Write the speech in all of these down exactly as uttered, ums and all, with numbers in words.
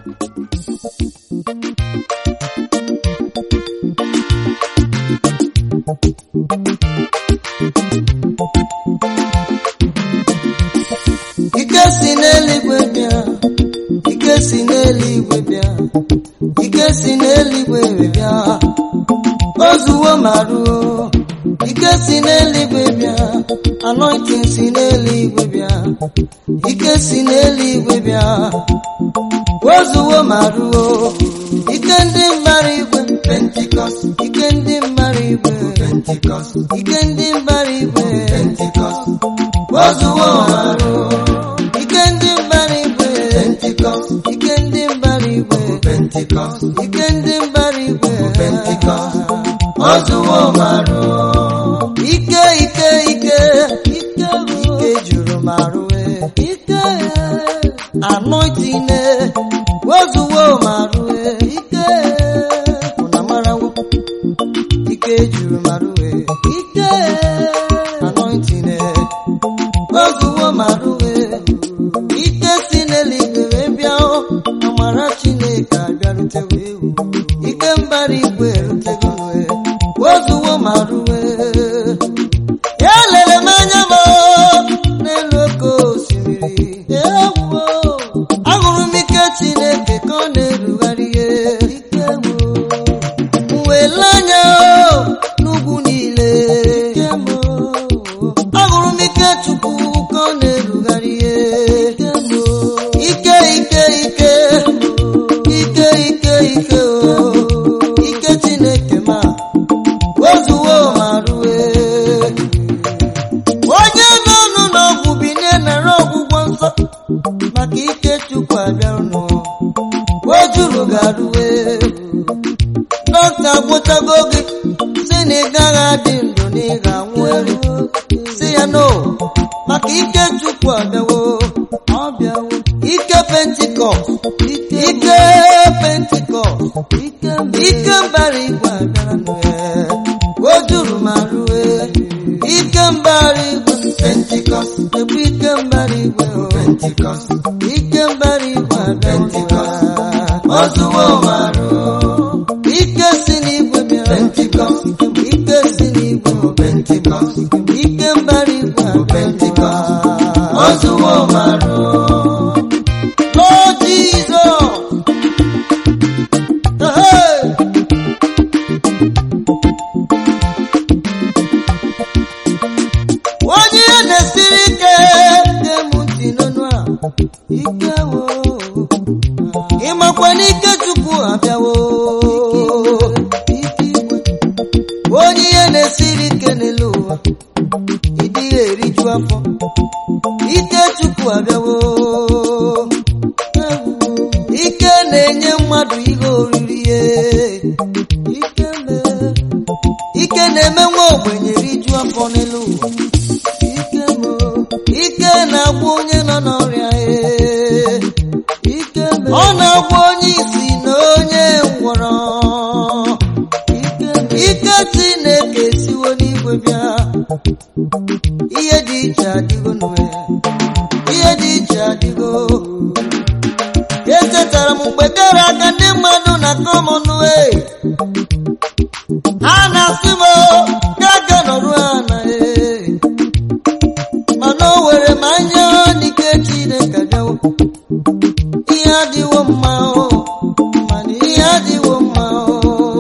Ike si n'eluigwe bịa, ike si n'eluigwe bịa, ike si n'eluigwe bịa, ozuwo maruo. Ike si n'eluigwe bịa, anointing si n'eluigwe bịa, ike si n'eluigwe bịa, ozuwo maruo. Ike ndị mbara igwe Pentecost, ike ndị mbara igwe Pentecost, ike ndị mbara igwe Pentecost, ozuwo maruo. Ike ndị mbara igwe Pentecost, ike ndị mbara igwe Pentecost, ike ndị mbara igwe Pentecost, ozuwo maruo. Ike ike ike ike ike juru maruo. Ike anointing ozuwo maruo. Ike unamarawo. Ike juru maruo. Ike anointing ozuwo maruo. Ike si n'eluigwe bịa o, amara Chineke abịarutewo. Ike mbara igwe erutego ozuwo maruo. Ya lere m anya m n'elu oke osimiri, ewo ahụrụ m ike Chineke ka ọ na-erugharị ike wo. M wee lee anya n'ugwu niile, ike m ahụrụ m ike Chukwu ka ọ na-erugharị ike m. Ike ike ike ike ike ike o, ike Chineke ma ozuwo maruo. Onye nọ n'ọgwụ binie nara ọgwụgwọ nsọ, maka ike Chukwu abịarụnụ, o juru garue. Dọkịta agwụchago gị si na ị gaghị adị ndụ na ị ga-anwụ elu, si ya no, maka ike Chukwu abịawo. Ọ bịawo ike Pentecost, ike Pentecost, ike mbara igwe abịaranụ, o juru maruo. Ike mbara igwe Pentecost, ebu ike mbara igwe Pentecost, ike mbara igwe Pentecost, ozuwo maruo. Ike si n'igwe bịa Pentecost, ike si n'igwe Pentecost, ike mbara igwe Pentecost, ozuwo maruo. Lord Jesus, hey. Onye na-esiri ike ga-emuti n'ọnụ a, ike wo. Ịmakwa n'ike Chukwu abịawo. Onye ihe na-esiri ike n'elu ụwa, ịdịghị eriju afọ, ike Chukwu abịawo. Ike na-enye mmadụ ihe oriri ye. Ike ike na-eme nwa ogbenye riju afọ n'elu ụwa. Ike mo ike na-agwọ onye nọ n'ọrịa ee. Ike ọ na-agwọ onye isi na onye ngwọrọ. Ike ike Chineke siwo n'igwe bịa. Ihe dị iche adịgo n'ụwa, ihe dị iche adịgo. Echetara m mgbe gara aga ndị mmadụ na-akọ m ọnụ ee. Ha na-asị m gaga nọrụ ana ee, mana o were m anya n'ike Chineke bịawo. Ihe adịwo mma o, mana ihe adịwo mma o.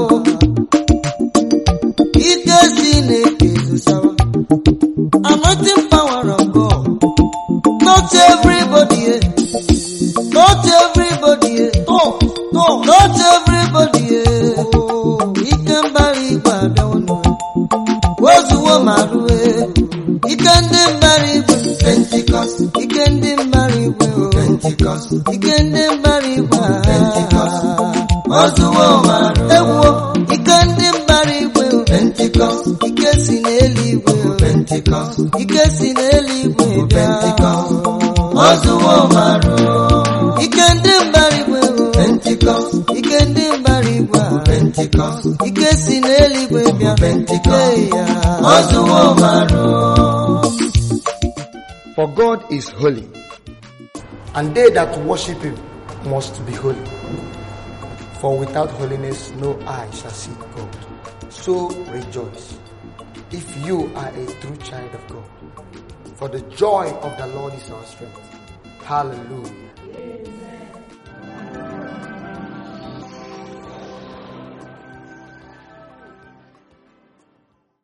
Ike Chineke zusawa, anointing power of God. Not everybody, not everybody, oh, no, not everybody. Ike mbara igwe abịawo n'ụwa, ozuwo maruo. Ike ndị mbara igwe Pentecost, ike ndị mbara igwe Pentecost, ike ndị mbara igwe Pentecost, ozuwo maruo. Ewuo ike ndị mbara igwe Pentecost, ike si n'eluigwe Pentecost, ike si n'eluigwe Pentecost, ozuwo maruo. Ike ndị mbara igwe Pentecost, ike ndị mbara igwe Pentecost, ike si n'eluigwe bịa Pentecost, ozuwo maruo. For God is holy, and they that worship him must be holy. For without holiness, no eye shall see God. So rejoice, if you are a true child of God. For the joy of the Lord is our strength. Hallelujah.